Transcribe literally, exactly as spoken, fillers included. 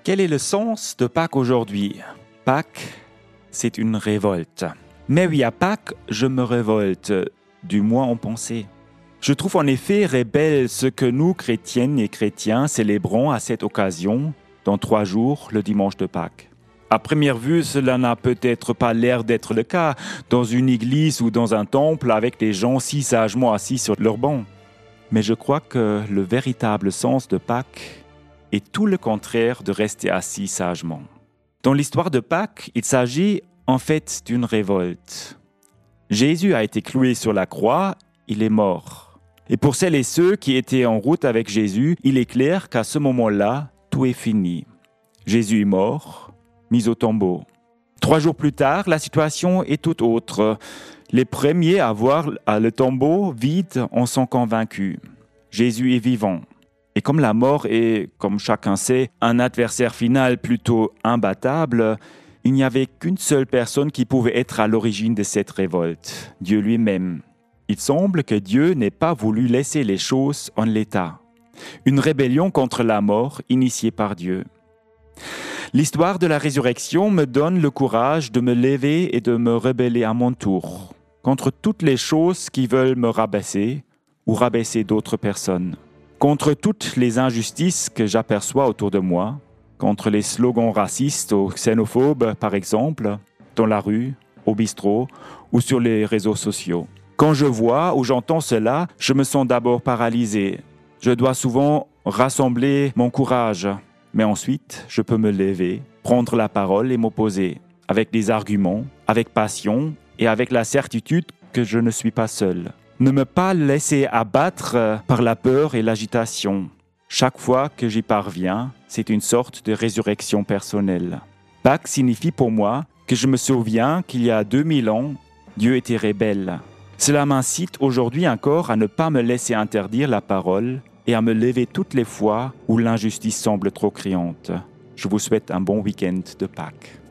Quel est le sens de Pâques aujourd'hui? Pâques, c'est une révolte. Mais oui, à Pâques, je me révolte, du moins en pensée. Je trouve en effet rebelle ce que nous, chrétiennes et chrétiens, célébrons à cette occasion, dans trois jours, le dimanche de Pâques. À première vue, cela n'a peut-être pas l'air d'être le cas dans une église ou dans un temple avec des gens si sagement assis sur leurs bancs. Mais je crois que le véritable sens de Pâques est tout le contraire de rester assis sagement. Dans l'histoire de Pâques, il s'agit en fait d'une révolte. Jésus a été cloué sur la croix, il est mort. Et pour celles et ceux qui étaient en route avec Jésus, il est clair qu'à ce moment-là, tout est fini. Jésus est mort, mis au tombeau. Trois jours plus tard, la situation est tout autre. Les premiers à voir le tombeau vide en sont convaincus. Jésus est vivant. Et comme la mort est, comme chacun sait, un adversaire final plutôt imbattable, il n'y avait qu'une seule personne qui pouvait être à l'origine de cette révolte, Dieu lui-même. Il semble que Dieu n'ait pas voulu laisser les choses en l'état. Une rébellion contre la mort initiée par Dieu. L'histoire de la résurrection me donne le courage de me lever et de me rebeller à mon tour, contre toutes les choses qui veulent me rabaisser ou rabaisser d'autres personnes. Contre toutes les injustices que j'aperçois autour de moi, contre les slogans racistes ou xénophobes, par exemple, dans la rue, au bistrot ou sur les réseaux sociaux. Quand je vois ou j'entends cela, je me sens d'abord paralysé. Je dois souvent rassembler mon courage, mais ensuite, je peux me lever, prendre la parole et m'opposer, avec des arguments, avec passion et avec la certitude que je ne suis pas seul. Ne me pas laisser abattre par la peur et l'agitation. Chaque fois que j'y parviens, c'est une sorte de résurrection personnelle. Pâques signifie pour moi que je me souviens qu'il y a deux mille ans, Dieu était rebelle. Cela m'incite aujourd'hui encore à ne pas me laisser interdire la parole et à me lever toutes les fois où l'injustice semble trop criante. Je vous souhaite un bon week-end de Pâques.